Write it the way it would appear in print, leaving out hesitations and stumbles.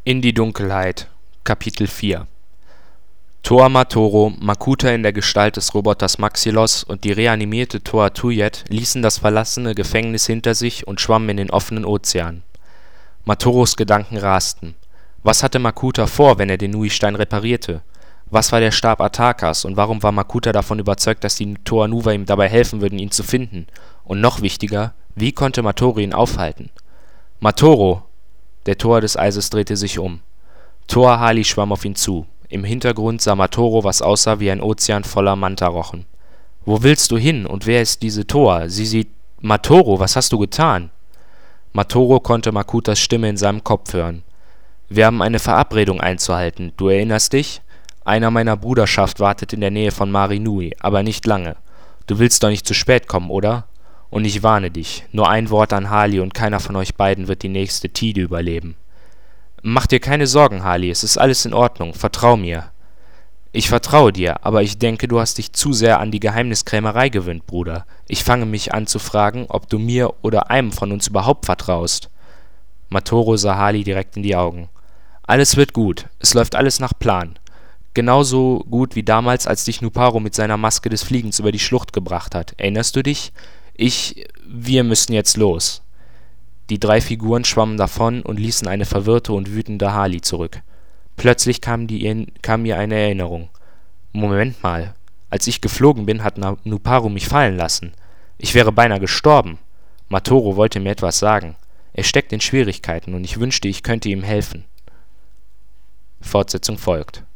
In die Dunkelheit. Kapitel 4 Toa Matoro, Makuta in der Gestalt des Roboters Maxylos und die reanimierte Toa Tuyet ließen das verlassene Gefängnis hinter sich und schwammen in den offenen Ozean. Matoros Gedanken rasten. Was hatte Makuta vor, wenn er den Nui-Stein reparierte? Was war der Stab Atakas und warum war Makuta davon überzeugt, dass die Toa Nuva ihm dabei helfen würden, ihn zu finden? Und noch wichtiger, wie konnte Matoro ihn aufhalten? Matoro! Der Tor des Eises drehte sich um. Toa Hali schwamm auf ihn zu. Im Hintergrund sah Matoro, was aussah wie ein Ozean voller Mantarochen. »Wo willst du hin und wer ist diese Toa? Sie sieht... Matoro, was hast du getan?« Matoro konnte Makutas Stimme in seinem Kopf hören. »Wir haben eine Verabredung einzuhalten. Du erinnerst dich? Einer meiner Bruderschaft wartet in der Nähe von Mari Nui, aber nicht lange. Du willst doch nicht zu spät kommen, oder? Und ich warne dich, nur ein Wort an Hali und keiner von euch beiden wird die nächste Tide überleben.« »Mach dir keine Sorgen, Hali, es ist alles in Ordnung, vertrau mir.« »Ich vertraue dir, aber ich denke, du hast dich zu sehr an die Geheimniskrämerei gewöhnt, Bruder. Ich fange mich an zu fragen, ob du mir oder einem von uns überhaupt vertraust.« Matoro sah Hali direkt in die Augen. »Alles wird gut, es läuft alles nach Plan. Genauso gut wie damals, als dich Nuparo mit seiner Maske des Fliegens über die Schlucht gebracht hat. Erinnerst du dich? Wir müssen jetzt los.« Die drei Figuren schwammen davon und ließen eine verwirrte und wütende Hali zurück. Plötzlich kam mir eine Erinnerung. »Moment mal, als ich geflogen bin, hat Nuparo mich fallen lassen. Ich wäre beinahe gestorben. Matoro wollte mir etwas sagen. Er steckt in Schwierigkeiten und ich wünschte, ich könnte ihm helfen.« Fortsetzung folgt.